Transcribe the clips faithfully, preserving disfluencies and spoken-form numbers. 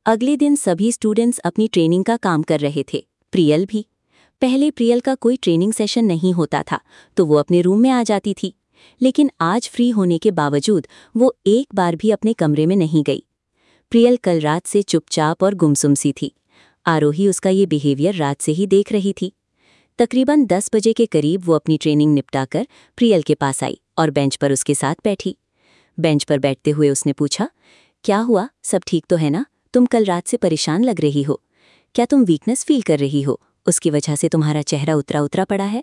अगले दिन सभी स्टूडेंट्स अपनी ट्रेनिंग का काम कर रहे थे, प्रियल भी। पहले प्रियल का कोई ट्रेनिंग सेशन नहीं होता था तो वो अपने रूम में आ जाती थी, लेकिन आज फ्री होने के बावजूद वो एक बार भी अपने कमरे में नहीं गई। प्रियल कल रात से चुपचाप और गुमसुम सी थी। आरोही उसका ये बिहेवियर रात से ही देख रही थी। तकरीबन दस बजे के करीब वो अपनी ट्रेनिंग निपटाकर प्रियल के पास आई और बेंच पर उसके साथ बैठी। बेंच पर बैठते हुए उसने पूछा, क्या हुआ, सब ठीक तो है ना? तुम कल रात से परेशान लग रही हो। क्या तुम वीकनेस फील कर रही हो? उसकी वजह से तुम्हारा चेहरा उतरा उतरा पड़ा है।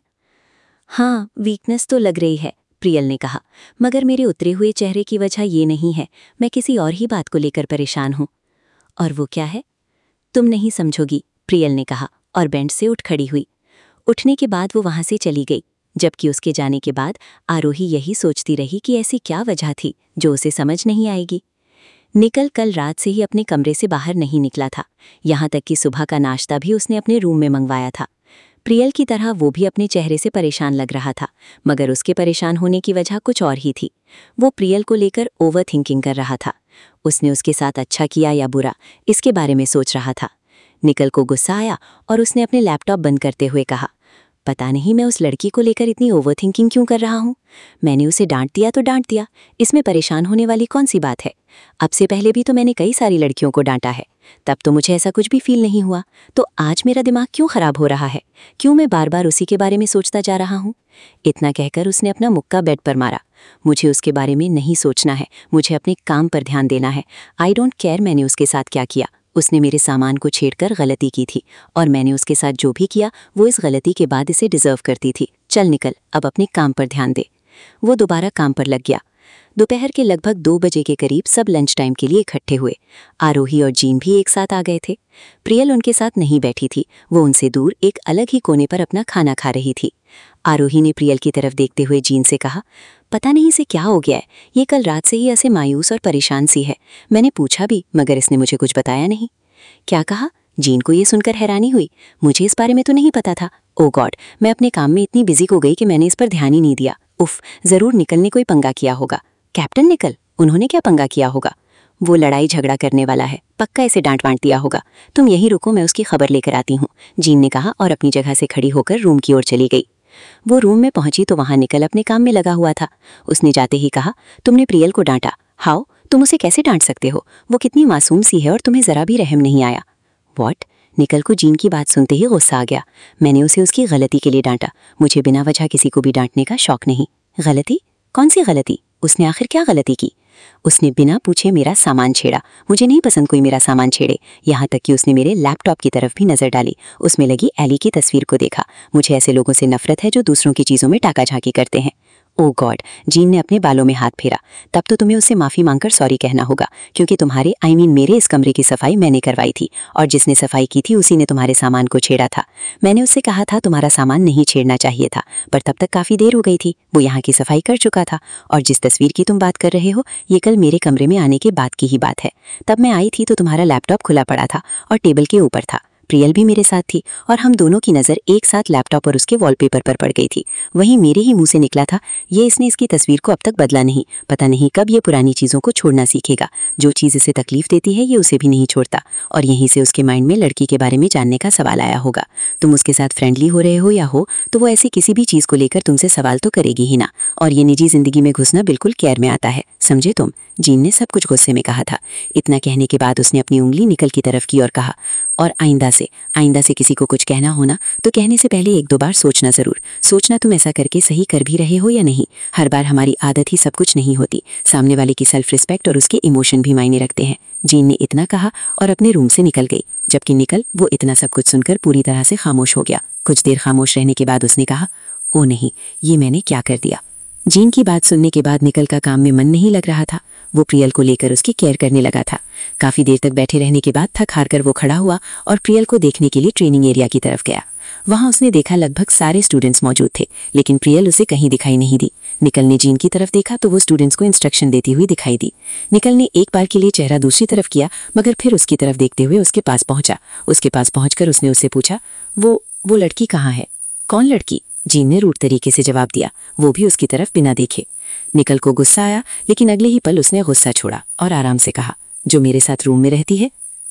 हाँ, वीकनेस तो लग रही है, प्रियल ने कहा, मगर मेरे उतरे हुए चेहरे की वजह ये नहीं है। मैं किसी और ही बात को लेकर परेशान हूँ। और वो क्या है? तुम नहीं समझोगी, प्रियल ने कहा और बेंच से उठ खड़ी हुई। उठने के बाद वो वहां से चली गई, जबकि उसके जाने के बाद आरोही यही सोचती रही कि ऐसी क्या वजह थी जो उसे समझ नहीं आएगी। निकल कल रात से ही अपने कमरे से बाहर नहीं निकला था, यहाँ तक कि सुबह का नाश्ता भी उसने अपने रूम में मंगवाया था। प्रियल की तरह वो भी अपने चेहरे से परेशान लग रहा था, मगर उसके परेशान होने की वजह कुछ और ही थी। वो प्रियल को लेकर ओवर थिंकिंग कर रहा था। उसने उसके साथ अच्छा किया या बुरा, इसके बारे में सोच रहा था। निकल को गुस्सा आया और उसने अपने लैपटॉप बंद करते हुए कहा, पता नहीं मैं उस लड़की को लेकर इतनी ओवर थिंकिंग क्यों कर रहा हूँ। मैंने उसे डांट दिया तो डांट दिया, इसमें परेशान होने वाली कौन सी बात है। अब से पहले भी तो मैंने कई सारी लड़कियों को डांटा है, तब तो मुझे ऐसा कुछ भी फील नहीं हुआ। तो आज मेरा दिमाग क्यों खराब हो रहा है? क्यों मैं बार बार उसी के बारे में सोचता जा रहा हूँ? इतना कहकर उसने अपना मुक्का बेड पर मारा। मुझे उसके बारे में नहीं सोचना है, मुझे अपने काम पर ध्यान देना है। आई डोंट केयर मैंने उसके साथ क्या किया। उसने मेरे सामान को छेड़कर गलती की थी और मैंने उसके साथ जो भी किया वो इस गलती के बाद इसे डिजर्व करती थी। चल निकल, अब अपने काम पर ध्यान दे। वो दोबारा काम पर लग गया। दोपहर के लगभग दो बजे के करीब सब लंच टाइम के लिए इकट्ठे हुए। आरोही और जीन भी एक साथ आ गए थे। प्रियल उनके साथ नहीं बैठी थी, वो उनसे दूर एक अलग ही कोने पर अपना खाना खा रही थी। आरोही ने प्रियल की तरफ देखते हुए जीन से कहा, पता नहीं इसे क्या हो गया है, ये कल रात से ही ऐसे मायूस और परेशान सी है। मैंने पूछा भी मगर इसने मुझे कुछ बताया नहीं। क्या कहा? जीन को ये सुनकर हैरानी हुई। मुझे इस बारे में तो नहीं पता था। ओ गॉड, मैं अपने काम में इतनी बिजी हो गई कि मैंने इस पर ध्यान ही नहीं दिया। उफ, जरूर निकल ने कोई पंगा किया होगा। कैप्टन निकल, उन्होंने क्या पंगा किया होगा? वो लड़ाई झगड़ा करने वाला है, पक्का इसे डांट वांट दिया होगा। तुम यहीं रुको, मैं उसकी खबर लेकर आती हूँ, जीन ने कहा और अपनी जगह से खड़ी होकर रूम की ओर चली गई। वो रूम में पहुंची तो वहां निकल अपने काम में लगा हुआ था। उसने जाते ही कहा, तुमने प्रियल को डांटा? हाउ? तुम उसे कैसे डांट सकते हो? वो कितनी मासूम सी है और तुम्हें जरा भी रहम नहीं आया। व्हाट? निकल को जीन की बात सुनते ही गुस्सा आ गया। मैंने उसे उसकी गलती के लिए डांटा, मुझे बिना वजह किसी को भी डांटने का शौक नहीं। गलती? कौन सी गलती? उसने आखिर क्या गलती की? उसने बिना पूछे मेरा सामान छेड़ा। मुझे नहीं पसंद कोई मेरा सामान छेड़े। यहाँ तक कि उसने मेरे लैपटॉप की तरफ भी नजर डाली, उसमें लगी एली की तस्वीर को देखा। मुझे ऐसे लोगों से नफरत है जो दूसरों की चीजों में टाका झांकी करते हैं। ओ गॉड, जीन ने अपने बालों में हाथ फेरा। तब तो तुम्हें उससे माफी मांगकर सॉरी कहना होगा, क्योंकि तुम्हारे आई I मीन mean, मेरे इस कमरे की सफाई मैंने करवाई थी और जिसने सफाई की थी उसी ने तुम्हारे सामान को छेड़ा था। मैंने उससे कहा था तुम्हारा सामान नहीं छेड़ना चाहिए था, पर तब तक काफी देर हो गई थी। वो यहाँ की सफाई कर चुका था। और जिस तस्वीर की तुम बात कर रहे हो, ये कल मेरे कमरे में आने के बाद की ही बात है। तब मैं आई थी तो तुम्हारा लैपटॉप खुला पड़ा था और टेबल के ऊपर था। प्रियल भी मेरे साथ थी और हम दोनों की नज़र एक साथ लैपटॉप और उसके वॉलपेपर पर पड़ गई थी। वहीं मेरे ही मुंह से निकला था, ये इसने इसकी तस्वीर को अब तक बदला नहीं, पता नहीं कब ये पुरानी चीज़ों को छोड़ना सीखेगा। जो चीज़ इसे तकलीफ देती है ये उसे भी नहीं छोड़ता। और यहीं से उसके माइंड में लड़की के बारे में जानने का सवाल आया होगा। तुम उसके साथ फ्रेंडली हो रहे हो या हो, तो वो ऐसी किसी भी चीज़ को लेकर तुमसे सवाल तो करेगी ही ना। और ये निजी जिंदगी में घुसना बिल्कुल केयर में आता है, समझे तुम? जीन ने सब कुछ गुस्से में कहा था। इतना कहने के बाद उसने अपनी उंगली निकल की तरफ की और कहा, और आइंदा से आइंदा से किसी को कुछ कहना होना तो कहने से पहले एक दो बार सोचना जरूर। सोचना तुम ऐसा करके सही कर भी रहे हो या नहीं। हर बार हमारी आदत ही सब कुछ नहीं होती, सामने वाले की सेल्फ रिस्पेक्ट और उसके इमोशन भी मायने रखते हैं। जीन ने इतना कहा और अपने रूम से निकल गई, जबकि निकल वो इतना सब कुछ सुनकर पूरी तरह से खामोश हो गया। कुछ देर खामोश रहने के बाद उसने कहा, ओ नहीं, ये मैंने क्या कर दिया। जीन की बात सुनने के बाद निकल का काम में मन नहीं लग रहा था। वो प्रियल को लेकर उसकी केयर करने लगा था। काफी देर तक बैठे रहने के बाद थक हार कर वो खड़ा हुआ और प्रियल को देखने के लिए ट्रेनिंग एरिया की तरफ गया। वहां उसने देखा लगभग सारे स्टूडेंट्स मौजूद थे, लेकिन प्रियल उसे कहीं दिखाई नहीं दी। निकल ने जीन की तरफ देखा तो वो स्टूडेंट्स को इंस्ट्रक्शन देती हुई दिखाई दी। निकल ने एक बार के लिए चेहरा दूसरी तरफ किया, मगर फिर उसकी तरफ देखते हुए उसके पास पहुंचा। उसके पास पहुंचकर उसने उससे पूछा, वो वो लड़की कहाँ है? कौन लड़की? जीन ने रूट तरीके से जवाब दिया, वो भी उसकी तरफ बिना देखे। निकल को गुस्सा आया, लेकिन अगले ही पल उसने गुस्सा छोड़ा और आराम से कहा, जो मेरे साथ रूम में रहती है।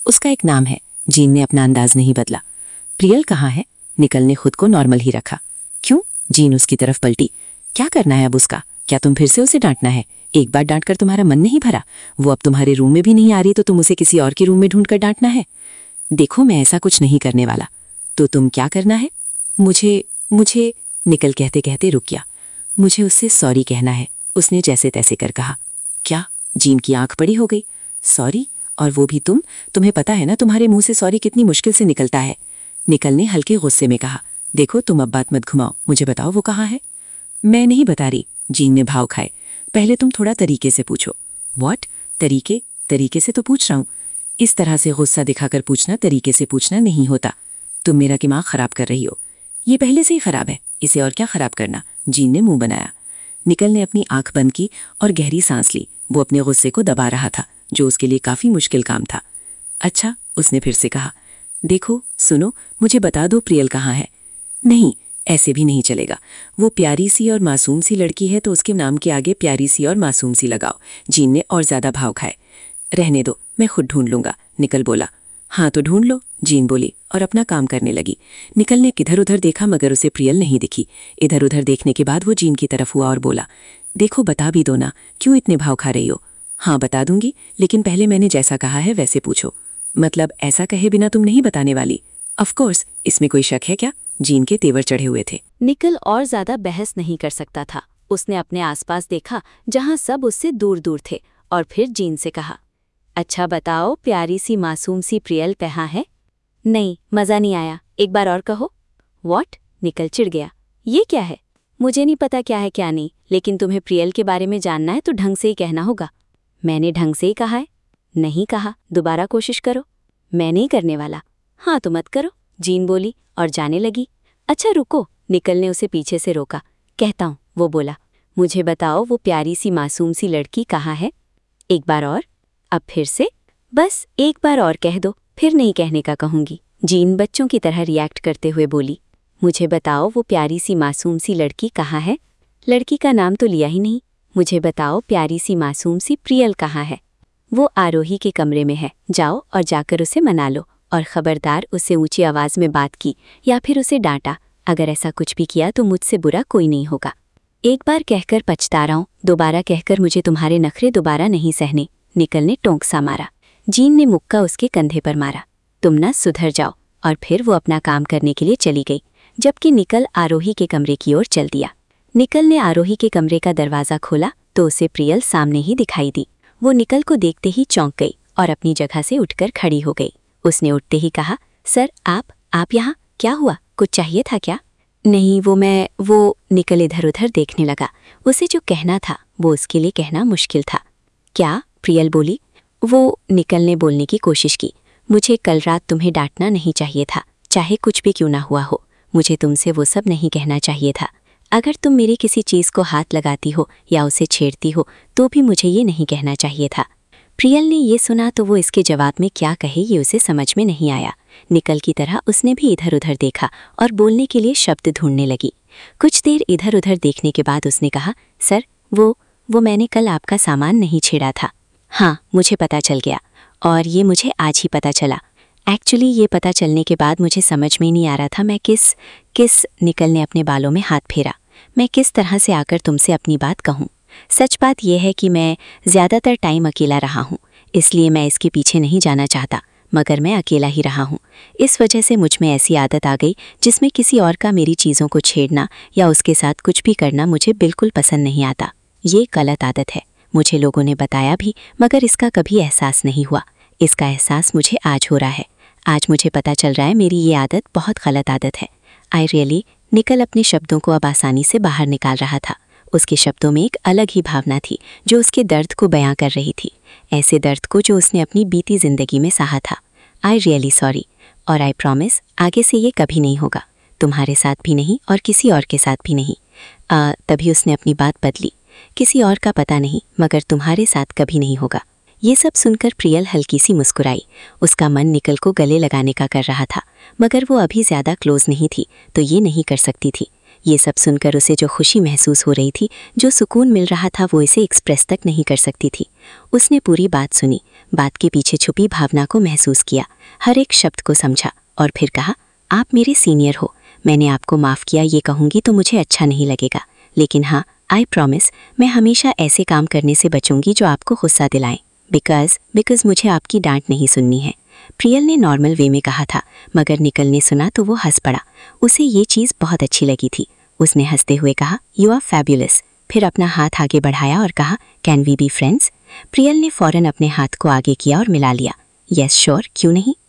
उसका एक नाम है। जीन ने अपना अंदाज नहीं बदला। प्रियल कहाँ है? निकल ने खुद को नॉर्मल ही रखा। क्यों? जीन उसकी तरफ पलटी। क्या करना है अब उसका? क्या तुम फिर से उसे डांटना है? एक बार डांट कर तुम्हारा मन नहीं भरा? वो अब तुम्हारे रूम में भी नहीं आ रही तो तुम उसे किसी और के रूम में ढूंढ कर डांटना है? देखो, मैं ऐसा कुछ नहीं करने वाला। तो तुम क्या करना है? मुझे मुझे निकल कहते कहते रुक गया। मुझे उससे सॉरी कहना है, उसने जैसे तैसे कर कहा। क्या? जीन की आंख बड़ी हो गई। सॉरी? और वो भी तुम? तुम्हें पता है ना तुम्हारे मुंह से सॉरी कितनी मुश्किल से निकलता है। निकल ने हल्के गुस्से में कहा। देखो, तुम अब बात मत घुमाओ, मुझे बताओ वो कहाँ है? मैं नहीं बता रही। जीन ने भाव खाए। पहले तुम थोड़ा तरीके से पूछो। व्हाट? तरीके? तरीके से तो पूछ रहा हूं। इस तरह से गुस्सा दिखाकर पूछना तरीके से पूछना नहीं होता। तुम मेरा दिमाग खराब कर रही हो। ये पहले से ही खराब है, इसे और क्या खराब करना? जीन ने मुंह बनाया। निकल ने अपनी आंख बंद की और गहरी सांस ली। वो अपने गुस्से को दबा रहा था, जो उसके लिए काफी मुश्किल काम था। अच्छा, उसने फिर से कहा। देखो, सुनो, मुझे बता दो प्रियल कहाँ है। नहीं, ऐसे भी नहीं चलेगा। वो प्यारी सी और मासूम सी लड़की है तो उसके नाम के आगे प्यारी सी और मासूम सी लगाओ। जीन ने और ज्यादा भाव खाए। रहने दो, मैं खुद ढूंढ लूंगा, निकल बोला। हाँ तो ढूंढ लो, जीन बोली और अपना काम करने लगी। निकल ने किधर उधर देखा मगर उसे प्रियल नहीं दिखी। इधर उधर देखने के बाद वो जीन की तरफ हुआ और बोला, देखो बता भी दो ना, क्यों इतने भाव खा रही हो? हाँ बता दूंगी, लेकिन पहले मैंने जैसा कहा है वैसे पूछो। मतलब ऐसा कहे बिना तुम नहीं बताने वाली? ऑफकोर्स, इसमें कोई शक है क्या? जीन के तेवर चढ़े हुए थे। निकल और ज्यादा बहस नहीं कर सकता था। उसने अपने आसपास देखा जहां सब उससे दूर दूर थे और फिर जीन से कहा, अच्छा बताओ, प्यारी सी मासूम सी प्रियल कहाँ है? नहीं, मजा नहीं आया, एक बार और कहो। व्हाट? निकल चिढ़ गया। ये क्या है? मुझे नहीं पता क्या है क्या नहीं, लेकिन तुम्हें प्रियल के बारे में जानना है तो ढंग से ही कहना होगा। मैंने ढंग से ही कहा है। नहीं कहा, दोबारा कोशिश करो। मैं नहीं करने वाला। हाँ तो मत करो, जीन बोली और जाने लगी। अच्छा रुको, निकल ने उसे पीछे से रोका। कहता हूँ, वो बोला। मुझे बताओ वो प्यारी सी मासूम सी लड़की कहाँ है? एक बार और। अब फिर से? बस एक बार और कह दो, फिर नहीं कहने का कहूंगी। जीन बच्चों की तरह रिएक्ट करते हुए बोली, मुझे बताओ वो प्यारी सी मासूम सी लड़की कहाँ है? लड़की का नाम तो लिया ही नहीं। मुझे बताओ प्यारी सी मासूम सी प्रियल कहाँ है? वो आरोही के कमरे में है, जाओ और जाकर उसे मना लो। और खबरदार उससे ऊंची आवाज में बात की या फिर उसे डांटा, अगर ऐसा कुछ भी किया तो मुझसे बुरा कोई नहीं होगा। एक बार कहकर पछता रहा हूं, दोबारा कहकर मुझे तुम्हारे नखरे दोबारा नहीं सहने। निकल ने टोंक सा मारा। जीन ने मुक्का उसके कंधे पर मारा। तुम ना सुधर जाओ। और फिर वो अपना काम करने के लिए चली गई, जबकि निकल आरोही के कमरे की ओर चल दिया। निकल ने आरोही के कमरे का दरवाज़ा खोला तो उसे प्रियल सामने ही दिखाई दी। वो निकल को देखते ही चौंक गई और अपनी जगह से उठकर खड़ी हो गई। उसने उठते ही कहा, सर आप आप यहाँ? क्या हुआ, कुछ चाहिए था क्या? नहीं, वो मैं वो निकल इधर उधर देखने लगा। उसे जो कहना था वो उसके लिए कहना मुश्किल था। क्या? प्रियल बोली। वो निकल ने बोलने की कोशिश की। मुझे कल रात तुम्हें डांटना नहीं चाहिए था, चाहे कुछ भी क्यों ना हुआ हो। मुझे तुमसे वो सब नहीं कहना चाहिए था। अगर तुम मेरी किसी चीज़ को हाथ लगाती हो या उसे छेड़ती हो तो भी मुझे ये नहीं कहना चाहिए था। प्रियल ने ये सुना तो वो इसके जवाब में क्या कहे ये उसे समझ में नहीं आया। निकल की तरह उसने भी इधर उधर देखा और बोलने के लिए शब्द ढूंढने लगी। कुछ देर इधर उधर देखने के बाद उसने कहा, सर वो वो मैंने कल आपका सामान नहीं छेड़ा था। हाँ, मुझे पता चल गया और ये मुझे आज ही पता चला। एक्चुअली ये पता चलने के बाद मुझे समझ में नहीं आ रहा था मैं किस किस निकल ने अपने बालों में हाथ फेरा। मैं किस तरह से आकर तुमसे अपनी बात कहूँ। सच बात यह है कि मैं ज़्यादातर टाइम अकेला रहा हूँ, इसलिए मैं इसके पीछे नहीं जाना चाहता, मगर मैं अकेला ही रहा हूँ। इस वजह से मुझ में ऐसी आदत आ गई जिसमें किसी और का मेरी चीज़ों को छेड़ना या उसके साथ कुछ भी करना मुझे बिल्कुल पसंद नहीं आता। ये गलत आदत है, मुझे लोगों ने बताया भी, मगर इसका कभी एहसास नहीं हुआ। इसका एहसास मुझे आज हो रहा है। आज मुझे पता चल रहा है मेरी ये आदत बहुत गलत आदत है। आई रियली निकल अपने शब्दों को अब आसानी से बाहर निकाल रहा था। उसके शब्दों में एक अलग ही भावना थी जो उसके दर्द को बयां कर रही थी, ऐसे दर्द को जो उसने अपनी बीती जिंदगी में सहा था। आई रियली सॉरी और आई प्रॉमिस आगे से ये कभी नहीं होगा, तुम्हारे साथ भी नहीं और किसी और के साथ भी नहीं। आ, तभी उसने अपनी बात बदली, किसी और का पता नहीं मगर तुम्हारे साथ कभी नहीं होगा। ये सब सुनकर प्रियल हल्की सी मुस्कुराई। उसका मन निकल को गले लगाने का कर रहा था, मगर वो अभी ज़्यादा क्लोज नहीं थी तो ये नहीं कर सकती थी। ये सब सुनकर उसे जो खुशी महसूस हो रही थी, जो सुकून मिल रहा था, वो इसे एक्सप्रेस तक नहीं कर सकती थी। उसने पूरी बात सुनी, बात के पीछे छुपी भावना को महसूस किया, हर एक शब्द को समझा और फिर कहा, आप मेरे सीनियर हो, मैंने आपको माफ़ किया ये कहूँगी तो मुझे अच्छा नहीं लगेगा, लेकिन हाँ, आई प्रॉमिस मैं हमेशा ऐसे काम करने से बचूंगी जो आपको गुस्सा दिलाएं, बिकॉज बिकॉज मुझे आपकी डांट नहीं सुननी है। प्रियल ने नॉर्मल वे में कहा था, मगर निकल ने सुना तो वो हंस पड़ा। उसे ये चीज़ बहुत अच्छी लगी थी। उसने हंसते हुए कहा, यू आर फैब्युलस, फिर अपना हाथ आगे बढ़ाया और कहा, can we be friends. Priyal ने फौरन अपने हाथ को आगे किया और मिला लिया। यस श्योर, क्यों नहीं।